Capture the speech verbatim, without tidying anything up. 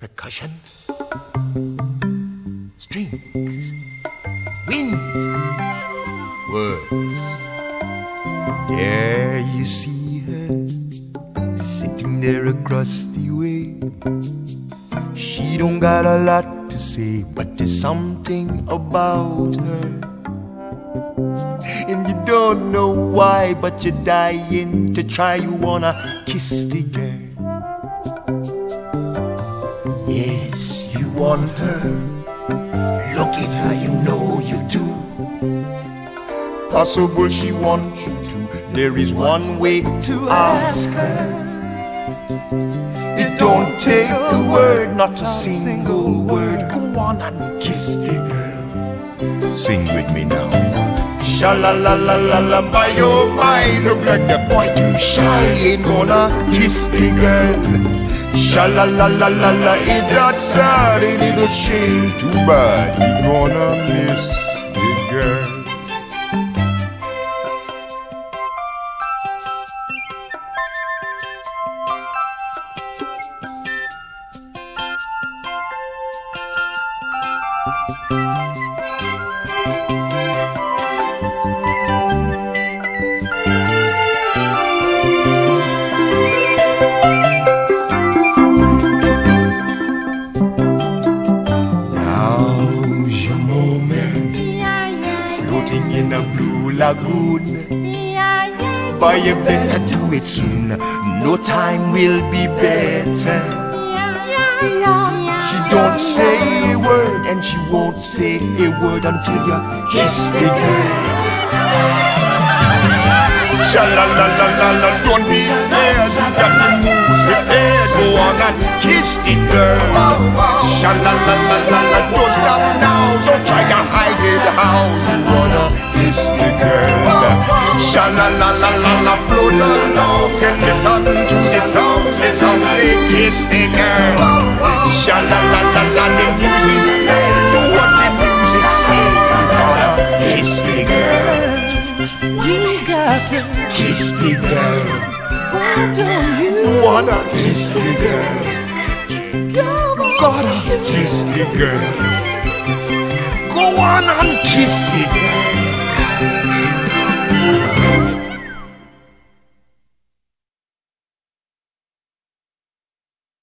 percussion, strings, winds, words. There you see her, sitting there across the way. She don't got a lot to say, but there's something about her. And you don't know why, but you're dying to try. You wanna kiss the girl. Yes, you want her. Look at her, you know you do. Possible she wants you to. There is one way to ask her. It don't take a word, not a single word. Go on and kiss the girl. Sing with me now. Sha-la-la-la-la-la, by your mind. Look like the boy too shy, ain't gonna kiss the girl. Sha-la-la-la-la-la, ain't that sad, ain't it a shame? Too bad, he gonna miss the girl. In a blue lagoon, but you better do it soon. No time will be better. She don't say a word, and she won't say a word until you kiss the girl. Sha-la-la-la-la-la, don't be scared. You got to move prepared. Go on and kiss the girl. Sha-la-la-la-la-la, don't stop now. Don't try to hide it. How you wanna kiss the girl? Sha-la-la-la-la-la, float along and listen to the song. The song say kiss the girl. Sha-la-la-la-la, the music play. Do what the music say. You gotta kiss the girl. You got to Kiss the girl. Why don't you Wanna kiss the girl. You gotta kiss the girl. Go on and kiss the girl.